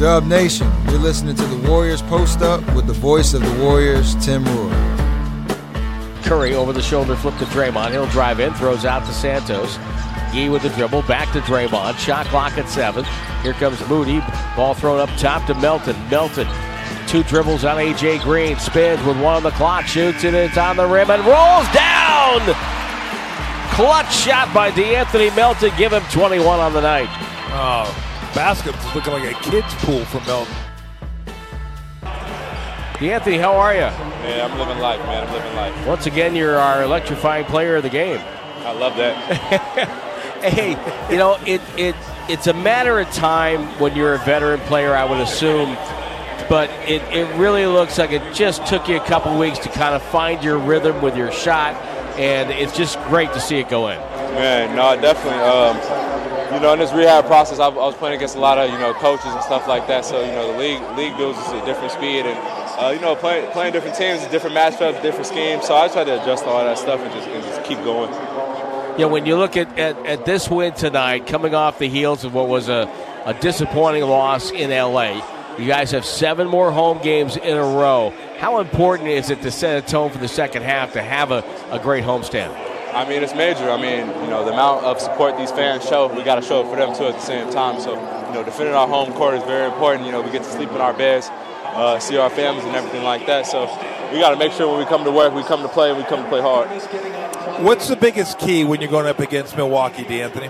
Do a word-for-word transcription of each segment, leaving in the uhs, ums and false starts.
Dub Nation, you're listening to the Warriors Post Up with the voice of the Warriors, Tim Roy. Curry over the shoulder flip to Draymond. He'll drive in, throws out to Santos. Gee with the dribble, back to Draymond. Shot clock at seven. Here comes Moody. Ball thrown up top to Melton. Melton, two dribbles on A J Green. Spins with one on the clock. Shoots it. It's on the rim and rolls down. Clutch shot by DeAnthony Melton. Give him twenty-one on the night. Oh. Basket's looking like a kid's pool for Melton. DeAnthony, how are you? Yeah, I'm living life, man. I'm living life. Once again, you're our electrifying player of the game. I love that. Hey, you know, it it it's a matter of time when you're a veteran player, I would assume. But it, it really looks like it just took you a couple weeks to kind of find your rhythm with your shot, and it's just great to see it go in. Man, no, definitely. Um, You know, in this rehab process, I, I was playing against a lot of, you know, coaches and stuff like that. So, you know, the league league builds us a different speed. And, uh, you know, playing playing different teams, different matchups, different schemes. So I just had to adjust to all that stuff and just, and just keep going. Yeah, when you look at, at, at this win tonight, coming off the heels of what was a, a disappointing loss in L A, you guys have seven more home games in a row. How important is it to set a tone for the second half to have a, a great homestand? I mean, it's major. I mean, you know, the amount of support these fans show, we got to show it for them, too, at the same time. So, you know, defending our home court is very important. You know, we get to sleep in our beds, uh, see our families and everything like that. So we got to make sure when we come to work, we come to play, and we come to play hard. What's the biggest key when you're going up against Milwaukee, DeAnthony?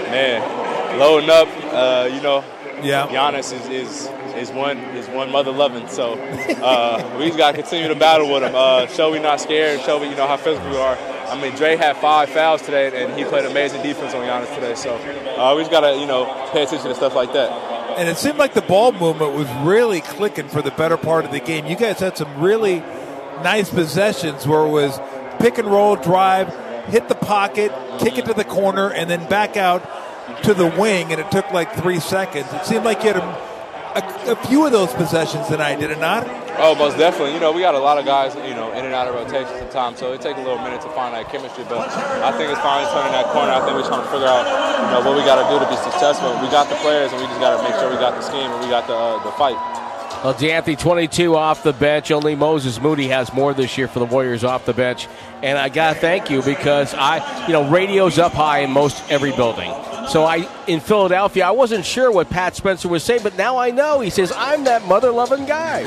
Man, loading up, uh, you know, yeah. Giannis is, is is one is one mother loving. So uh, we just got to continue to battle with him. Uh, show we not scared, show we, you know, how physical we are. I mean, Dre had five fouls today, and he played amazing defense on Giannis today. So uh, we just got to, you know, pay attention to stuff like that. And it seemed like the ball movement was really clicking for the better part of the game. You guys had some really nice possessions where it was pick and roll, drive, hit the pocket, kick it to the corner, and then back out to the wing, and it took like three seconds. It seemed like you had a, a, a few of those possessions tonight, did it not? Oh, most definitely. You know, we got a lot of guys, you know, in and out of rotation sometimes, so it takes a little minute to find that chemistry. But I think it's finally turning that corner. I think we're trying to figure out, you know, what we got to do to be successful. We got the players, and we just got to make sure we got the scheme and we got the uh, the fight. Well, DeAnthony, twenty-two off the bench. Only Moses Moody has more this year for the Warriors off the bench. And I got to thank you because I, you know, radio's up high in most every building. So I, in Philadelphia, I wasn't sure what Pat Spencer was saying, but now I know. He says, I'm that mother-loving guy.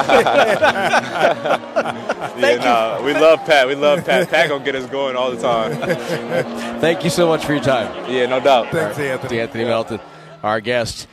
yeah, no, we love Pat. We love Pat. Pat going to get us going all the time. Thank you so much for your time. Yeah, no doubt. Thanks, right. Anthony. DeAnthony Melton, our guest.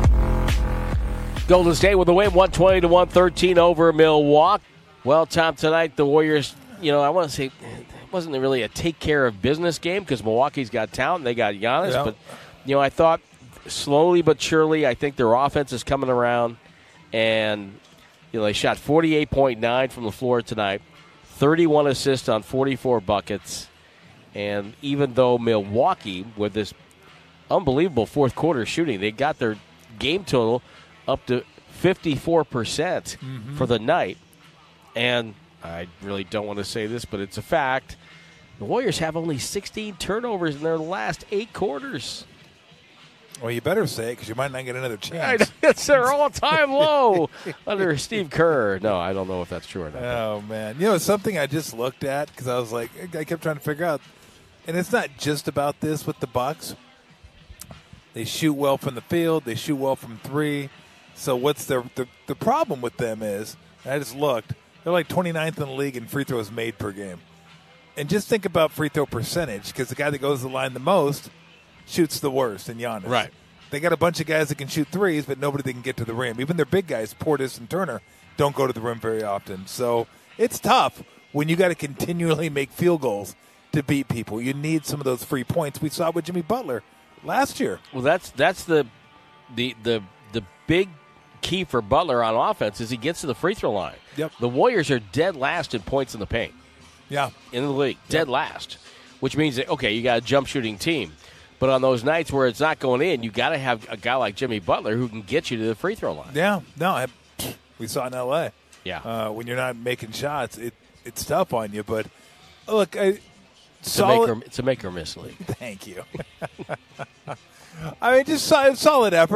Golden State with the win, one twenty to one thirteen over Milwaukee. Well, Tom, tonight the Warriors, you know, I want to say it wasn't really a take care of business game because Milwaukee's got talent. They got Giannis. Yeah. But, you know, I thought slowly but surely I think their offense is coming around. And, you know, they shot forty-eight point nine from the floor tonight, thirty-one assists on forty-four buckets. And even though Milwaukee, with this unbelievable fourth quarter shooting, they got their game total up to fifty-four percent mm-hmm. for the night. And I really don't want to say this, but it's a fact. The Warriors have only sixteen turnovers in their last eight quarters. Well, you better say it because you might not get another chance. It's their all-time low under Steve Kerr. No, I don't know if that's true or not. Oh, man. You know, it's something I just looked at because I was like, I kept trying to figure out. And it's not just about this with the Bucks. They shoot well from the field. They shoot well from three. So what's the the, the problem with them is, I just looked, they're like twenty-ninth in the league in free throws made per game. And just think about free throw percentage because the guy that goes to the line the most shoots the worst in Giannis. Right. They got a bunch of guys that can shoot threes, but nobody that can get to the rim. Even their big guys, Portis and Turner, don't go to the rim very often. So it's tough when you got to continually make field goals to beat people. You need some of those free points. We saw it with Jimmy Butler last year. Well, that's that's the the the the big key for Butler on offense is he gets to the free throw line. Yep. The Warriors are dead last in points in the paint. Yeah. In the league, dead yep. last, which means that, okay, you got a jump shooting team. But on those nights where it's not going in, you got to have a guy like Jimmy Butler who can get you to the free throw line. Yeah. No, I, we saw it in L A. Yeah. Uh, when you're not making shots, it it's tough on you. But, look, I, it's, solid, a make or, it's a make or miss league. Thank you. I mean, just solid, solid effort.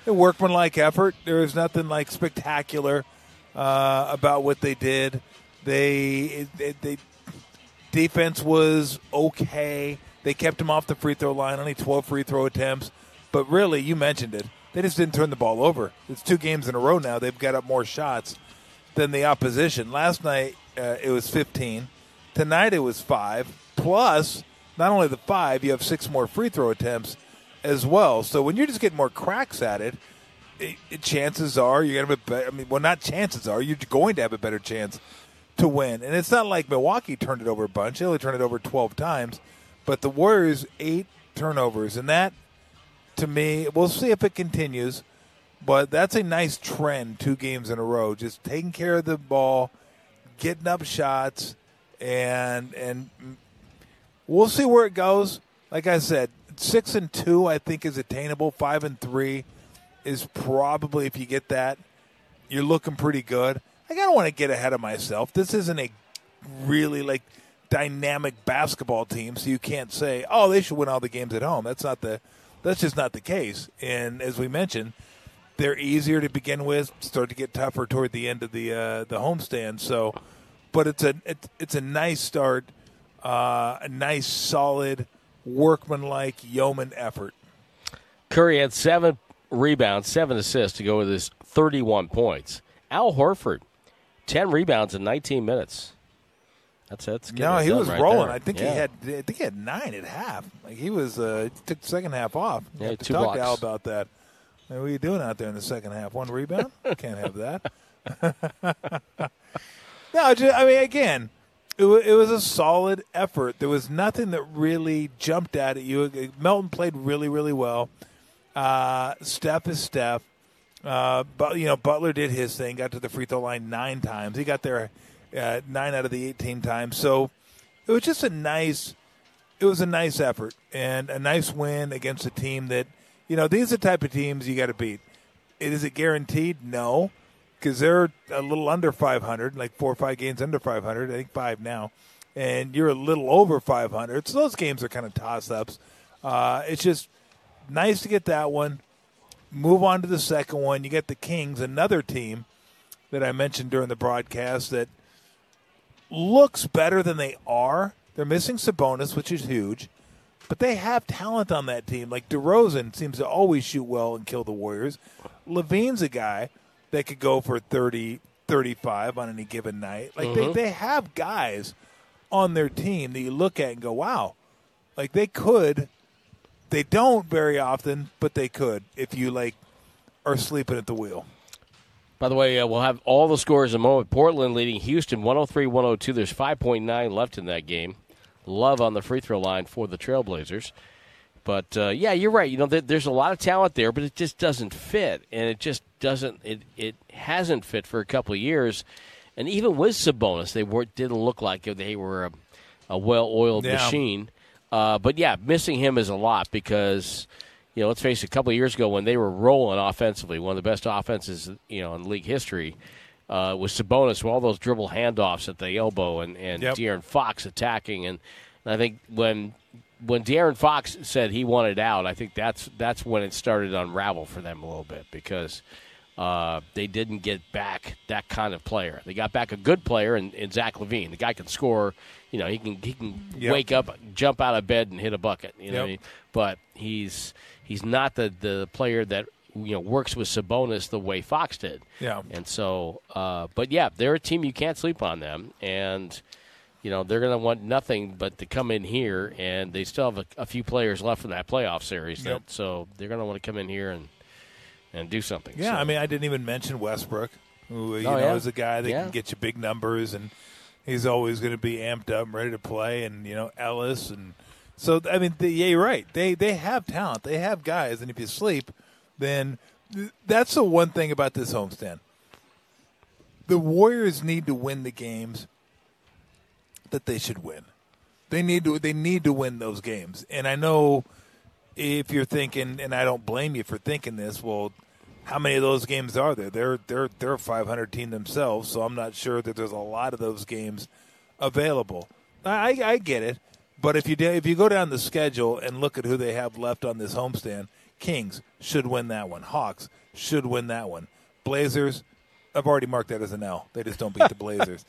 a workmanlike effort. There was nothing like spectacular uh, about what they did. They, they, they defense was okay. They kept him off the free throw line, only twelve free throw attempts. But really, you mentioned it. They just didn't turn the ball over. It's two games in a row now. They've got up more shots than the opposition. Last night, uh, it was fifteen. Tonight, it was five. Plus, not only the five, you have six more free throw attempts as well. So when you're just getting more cracks at it, it, it chances are you're going to have a better, I mean, well, not chances are, you're going to have a better chance to win. And it's not like Milwaukee turned it over a bunch. They only turned it over twelve times. But the Warriors, eight turnovers. And that, to me, we'll see if it continues. But that's a nice trend, two games in a row. Just taking care of the ball, getting up shots, and and we'll see where it goes. Like I said, six and two I think is attainable. Five and three is probably, if you get that, you're looking pretty good. I don't want to get ahead of myself. This isn't a really like dynamic basketball team, so you can't say, oh, they should win all the games at home. That's not the that's just not the case. And as we mentioned, they're easier to begin with, start to get tougher toward the end of the uh, the homestand. So, but it's a it, it's a nice start, uh, a nice solid workmanlike yeoman effort. Curry had seven rebounds, seven assists to go with his thirty-one points. Al Horford, ten rebounds in nineteen minutes. That's that's good. No, he was right rolling. there. I think yeah. he had. I think he had nine at half. Like he was. Uh, he took the second half off. Yeah, have to two talk blocks. to Al about that. What are you doing out there in the second half? One rebound? Can't have that. No, just, I mean, again, it, w- it was a solid effort. There was nothing that really jumped out at you. Melton played really, really well. Uh, Steph is Steph. Uh, but you know, Butler did his thing. Got to the free throw line nine times. He got there uh, nine out of the eighteen times. So it was just a nice. It was a nice effort and a nice win against a team that, you know, these are the type of teams you got to beat. Is it guaranteed? No, because they're a little under five hundred, like four or five games under five hundred. I think five now, and you're a little over five hundred. So those games are kind of toss-ups. Uh, it's just nice to get that one. Move on to the second one. You get the Kings, another team that I mentioned during the broadcast that looks better than they are. They're missing Sabonis, which is huge, but they have talent on that team. Like DeRozan seems to always shoot well and kill the Warriors. Levine's a guy that could go for thirty, thirty-five on any given night. Like mm-hmm. they, they have guys on their team that you look at and go, wow, like they could. They don't very often, but they could if you like are sleeping at the wheel. By the way, uh, we'll have all the scores in a moment. Portland leading Houston one oh three one oh two. There's five point nine left in that game. Love on the free throw line for the Trailblazers. But, uh, yeah, you're right. You know, th- there's a lot of talent there, but it just doesn't fit. And it just doesn't – it it hasn't fit for a couple of years. And even with Sabonis, they were, didn't look like they were a, a well-oiled yeah. machine. Uh, but, yeah, missing him is a lot because, you know, let's face it, a couple of years ago when they were rolling offensively, one of the best offenses, you know, in league history, uh, was Sabonis with all those dribble handoffs at the elbow and, and yep. De'Aaron Fox attacking. And, and I think when when De'Aaron Fox said he wanted out, I think that's that's when it started to unravel for them a little bit because uh, they didn't get back that kind of player. They got back a good player in, in Zach LaVine. The guy can score. You know, he can he can yep. wake up, jump out of bed, and hit a bucket. You know, yep. what I mean? But he's he's not the, the player that you know works with Sabonis the way Fox did. Yeah. And so, uh, but yeah, they're a team you can't sleep on them, and you know they're going to want nothing but to come in here, and they still have a, a few players left in that playoff series. Yep. That, so they're going to want to come in here and and do something. Yeah, so. I mean, I didn't even mention Westbrook, who you oh, know yeah. is a guy that yeah. can get you big numbers and. He's always going to be amped up and ready to play, and, you know, Ellis. And so, I mean, the, yeah, you're right. They they have talent. They have guys, and if you sleep, then th- that's the one thing about this homestand. The Warriors need to win the games that they should win. They need to, they need to win those games. And I know if you're thinking, and I don't blame you for thinking this, well, how many of those games are there? They're they're they're a five hundred team themselves, so I'm not sure that there's a lot of those games available. I, I get it, but if you if you go down the schedule and look at who they have left on this homestand, Kings should win that one. Hawks should win that one. Blazers, I've already marked that as an L. They just don't beat the Blazers.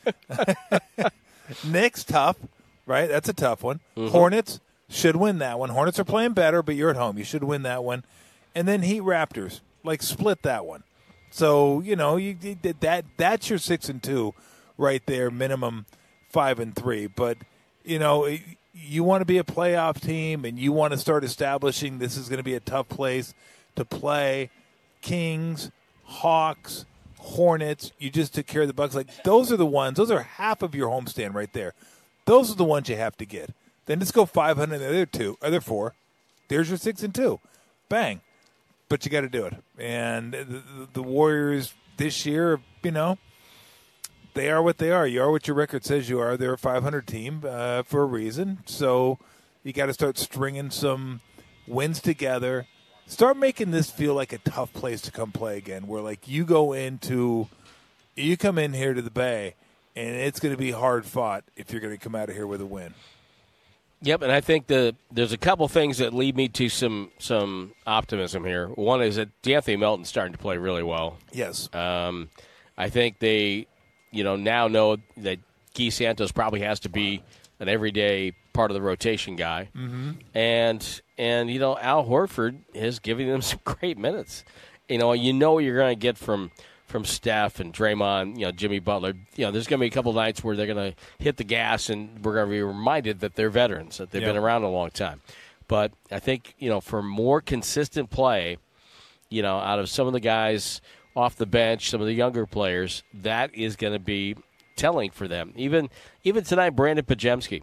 Knicks, tough, right? That's a tough one. Mm-hmm. Hornets should win that one. Hornets are playing better, but you're at home. You should win that one. And then Heat, Raptors, like split that one. So, you know, you, that that's your six and two right there, minimum five and three. But, you know, you want to be a playoff team and you want to start establishing this is going to be a tough place to play. Kings, Hawks, Hornets, you just took care of the Bucks. Like, those are the ones. Those are half of your homestand right there. Those are the ones you have to get. Then just go five hundred in the other two, other four. There's your six and two. Bang. But you got to do it. And the, the Warriors this year, you know, they are what they are. You are what your record says you are. They're a five hundred team uh, for a reason. So you got to start stringing some wins together. Start making this feel like a tough place to come play again, where, like, you go into – you come in here to the Bay, and it's going to be hard fought if you're going to come out of here with a win. Yep, and I think the there's a couple things that lead me to some some optimism here. One is that D'Anthony Melton's starting to play really well. Yes. Um, I think they, you know, now know that Guy Santos probably has to be an everyday part of the rotation guy. Mm-hmm. And, and you know, Al Horford is giving them some great minutes. You know, you know what you're going to get from – from Steph and Draymond, you know, Jimmy Butler. You know, there's going to be a couple of nights where they're going to hit the gas and we're going to be reminded that they're veterans, that they've yep. been around a long time. But I think, you know, for more consistent play, you know, out of some of the guys off the bench, some of the younger players, that is going to be telling for them. Even even tonight, Brandon Podziemski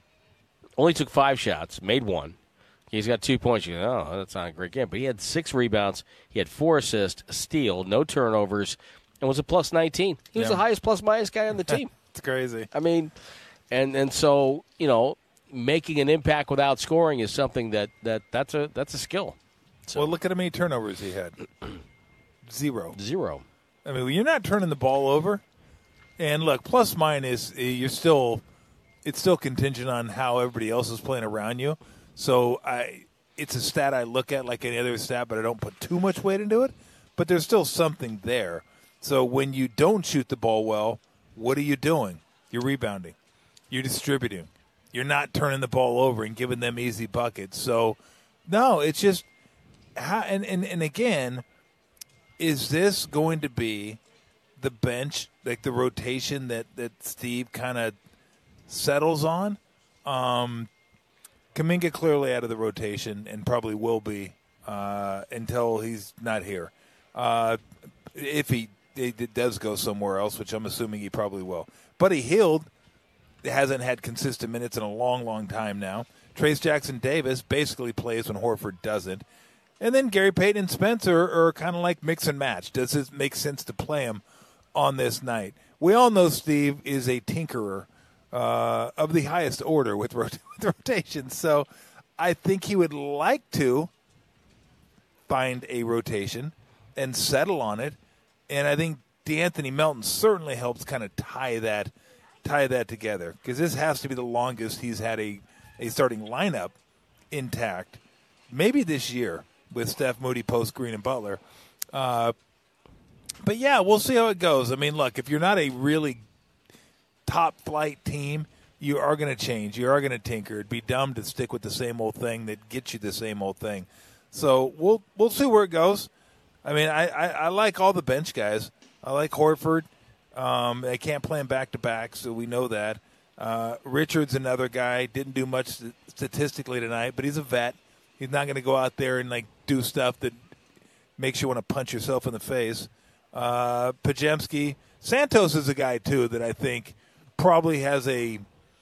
only took five shots, made one. He's got two points. You go, oh, that's not a great game. But he had six rebounds. He had four assists, a steal, no turnovers, and was a plus nineteen. He was yeah. the highest plus-minus guy on the team. It's crazy. I mean, and and so, you know, making an impact without scoring is something that, that that's a that's a skill. So. Well, look at how many turnovers he had. Zero. Zero. I mean, when you're not turning the ball over, and look, plus-minus, you're still, it's still contingent on how everybody else is playing around you. So I, it's a stat I look at like any other stat, but I don't put too much weight into it. But there's still something there. So when you don't shoot the ball well, what are you doing? You're rebounding. You're distributing. You're not turning the ball over and giving them easy buckets. So, no, it's just how, and, and, and again, is this going to be the bench, like the rotation that, that Steve kind of settles on? Um Kuminga clearly out of the rotation and probably will be uh, until he's not here. Uh, if he it does go somewhere else, which I'm assuming he probably will. Buddy Hield hasn't had consistent minutes in a long, long time now. Trayce Jackson-Davis basically plays when Horford doesn't. And then Gary Payton and Spencer are kind of like mix and match. Does it make sense to play him on this night? We all know Steve is a tinkerer. Uh, of the highest order with, rot- with rotations. So I think he would like to find a rotation and settle on it. And I think D'Anthony Melton certainly helps kind of tie that tie that together, because this has to be the longest he's had a, a starting lineup intact, maybe this year with Steph, Moody, Post, Green, and Butler. Uh, but, yeah, we'll see how it goes. I mean, look, if you're not a really top flight team, you are going to change. You are going to tinker. It'd be dumb to stick with the same old thing that gets you the same old thing. So we'll we'll see where it goes. I mean, I, I, I like all the bench guys. I like Horford. Um, they can't play him back to back, so we know that. Uh, Richard's another guy. Didn't do much statistically tonight, but he's a vet. He's not going to go out there and like do stuff that makes you want to punch yourself in the face. Uh, Podziemski, Santos is a guy too that I think probably has a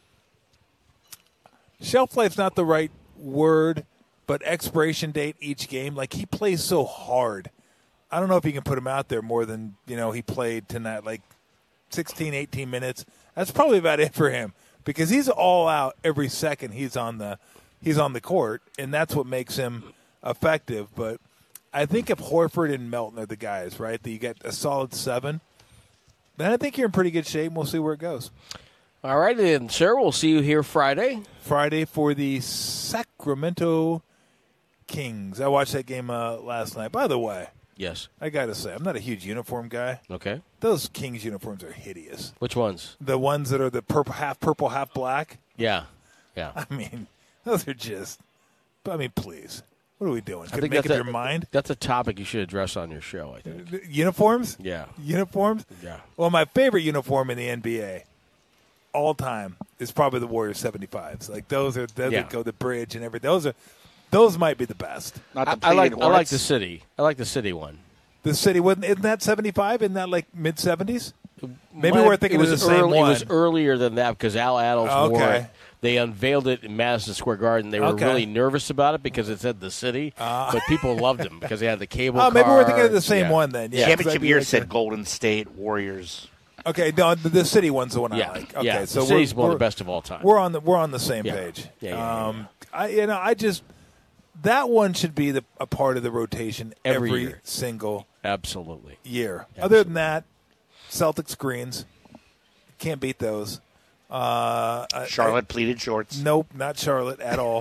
shelf life's not the right word, but expiration date each game. Like, he plays so hard. I don't know if you can put him out there more than, you know, he played tonight, like sixteen, eighteen minutes. That's probably about it for him, because he's all out every second he's on the he's on the court, and that's what makes him effective. But I think if Horford and Melton are the guys, right, that you get a solid seven, then I think you're in pretty good shape, and we'll see where it goes. All right, then, sir, we'll see you here Friday. Friday for the Sacramento Kings. I watched that game uh, last night. By the way, yes, I got to say, I'm not a huge uniform guy. Okay. Those Kings uniforms are hideous. Which ones? The ones that are the purple, half purple, half black. Yeah, yeah. I mean, those are just. I mean, please. What are we doing? I Could think make that's up a, your mind? That's a topic you should address on your show, I think. Uniforms? Yeah. Uniforms? Yeah. Well, my favorite uniform in the N B A all time is probably the Warriors seventy-fives. Like, those are, those Yeah. that go the bridge and everything. Those are, those might be the best. Not the I, I like pleated I like warts. the city. I like the city one. The city, wasn't, isn't that seventy-five? Isn't that like mid-seventies? Maybe Well, we're thinking it was of the same early, one. It was earlier than that because Al Adels Okay. wore it. They unveiled it in Madison Square Garden. They were Okay. really nervous about it because it said the city, Uh. but people loved him because they had the cable. Oh, maybe we're thinking of card. the same Yeah. one then. Yeah, 'cause Championship I'd be year like said the- Golden State Warriors. Okay, no, the, the city one's the one Yeah, I like. Okay, yeah. so the city's we're, one of we're- the best of all time. We're on the we're on the same Yeah. page. Yeah, yeah, yeah, um, I you know I just that one should be the a part of the rotation Every every, year. single Absolutely. year. Absolutely. Other than that, Celtics greens can't beat those. Uh, I- Charlotte I, pleated shorts. nope, not Charlotte at all.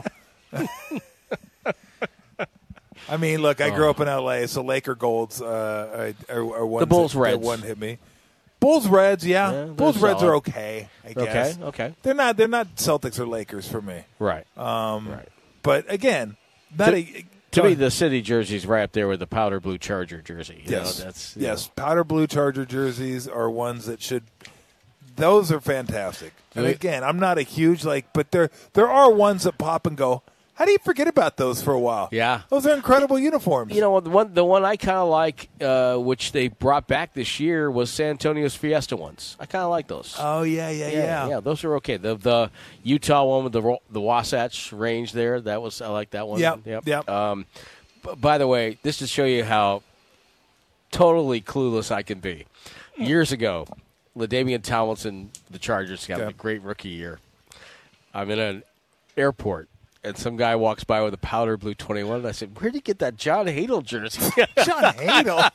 I mean, look, I grew up in L A, so Laker Golds uh, are, are, are ones The Bulls that, Reds. that one hit me. Bulls Reds, yeah, Yeah, they're Bulls Reds solid. are okay. I guess. Okay. Okay. They're not. They're not Celtics or Lakers for me. Right. Um, right. But again, not To- a. To go me, ahead. the city jersey's right up there with the powder blue Charger jersey. You yes, know, that's you yes, powder blue Charger jerseys are ones that should. Those are fantastic. And We- again, I'm not a huge like, but there there are ones that pop and go. How do you forget about those for a while? Yeah. those are incredible uniforms. You know, the one the one I kind of like, uh, which they brought back this year, was San Antonio's Fiesta ones. I kind of like those. Oh yeah, yeah, yeah. yeah, those are okay. The the Utah one with the Ro- the Wasatch Range there, that was I like that one. Yep, yep. Um, b- by the way, this to show you how totally clueless I can be. Years ago, LaDainian Tomlinson, the Chargers, got Okay. a great rookie year. I'm in an airport. And some guy walks by with a powder blue twenty-one, and I said, "Where'd you get that John Hadel jersey?" John Hadel.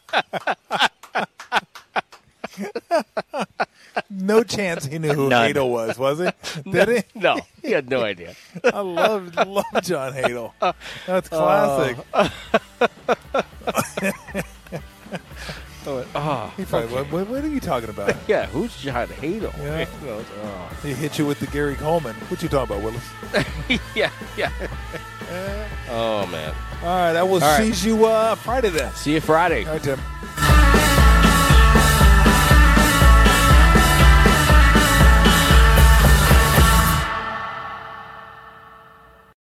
No chance he knew who None. Hadel was, was he? Did he? No, he had no idea. I love love John Hadel. That's classic. Oh, He probably, what, what, what are you talking about? yeah, who's John Hadel? Yeah. Oh. He hit you with the Gary Coleman. What you talking about, Willis? yeah, yeah. Oh man. All right, I will All right. see you uh, Friday then. See you Friday. All right, Tim.